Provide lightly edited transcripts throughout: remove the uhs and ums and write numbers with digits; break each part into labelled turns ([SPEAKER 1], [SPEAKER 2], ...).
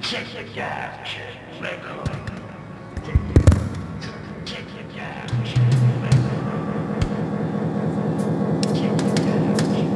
[SPEAKER 1] Check the gas, check record. Check the gas, check record. Check the gas, check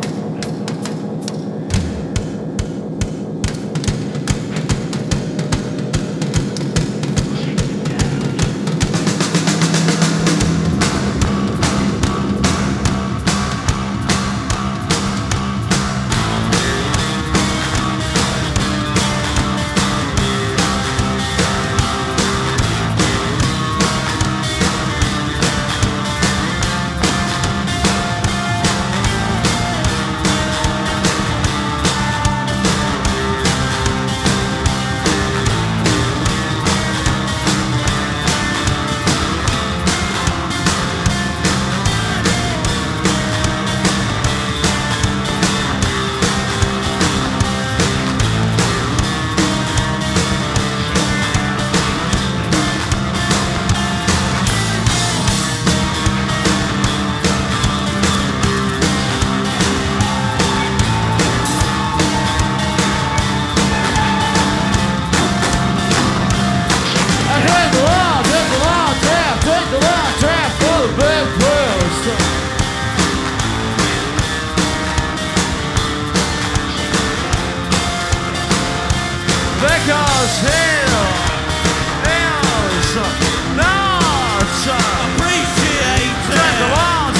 [SPEAKER 2] Because hell is not appreciated. Drink along,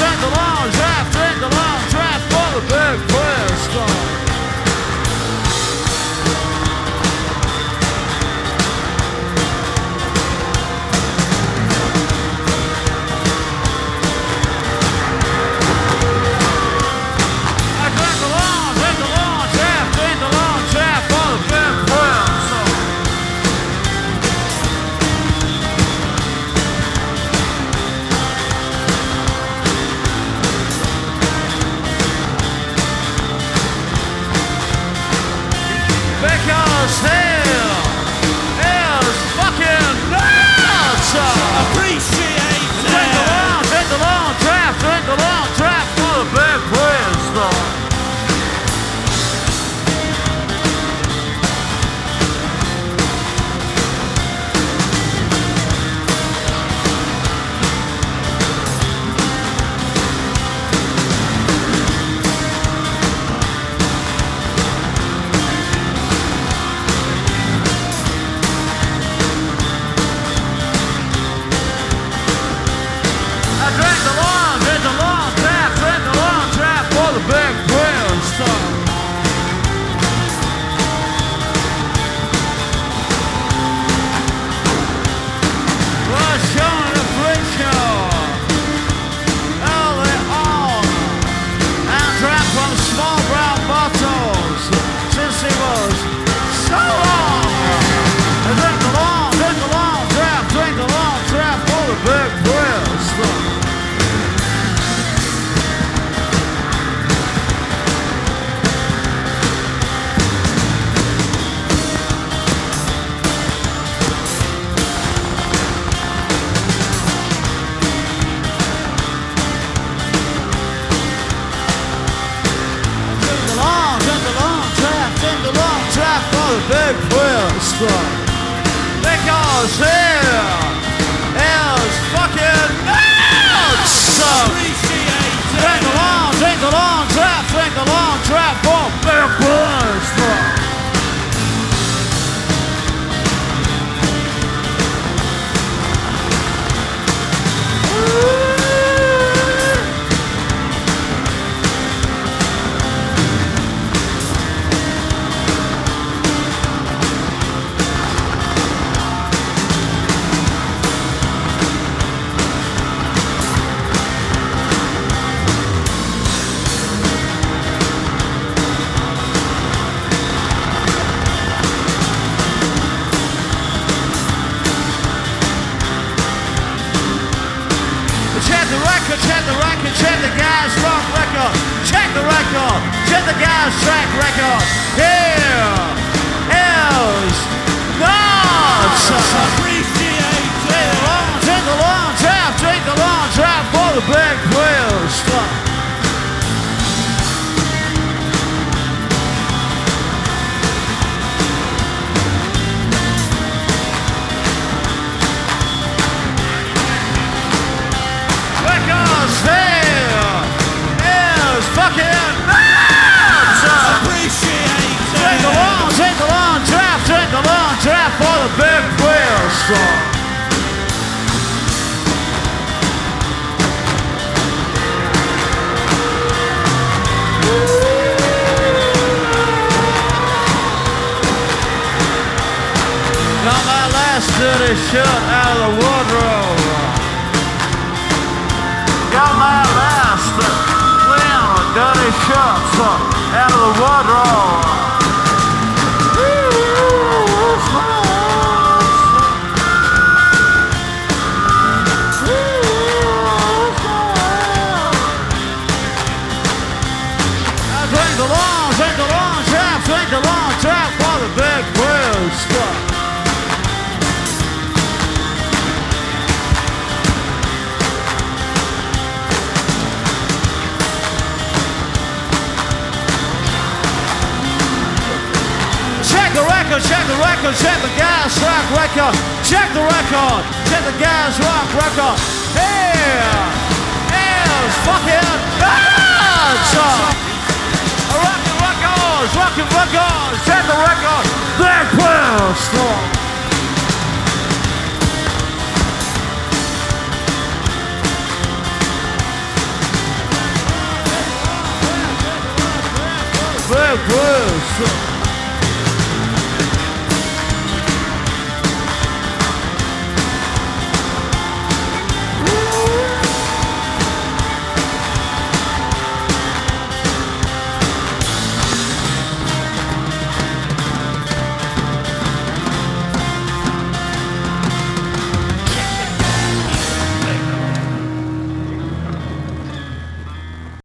[SPEAKER 2] draft for the big crystal. Because hell is fucking nuts! Appreciate that! Drink along, draft for the big crystal. Draft for the big crystal. We're showing the preacher early on and drank from small brown bottles since he was so long. Drink along, draft for the big crystal. Draft for the big crystal. Because here is fucking nuts. Drink along, draft for the big crystal. Check the guy's rock record. Check the record. Check the guy's track record. Here is nuts. Appreciate it. Drink along, draft for the big crystal. Got my last dirty shirt out of the wardrobe. Got my last clean dirty shirts out of the wardrobe. Drink the long track for the big blues stuff. Check the record, check the record, check the gas rock record. Check the record, check the gas rock record. Here is fucking Rockin' records, check the record, Big Blues Stuff. Big Blues Stuff.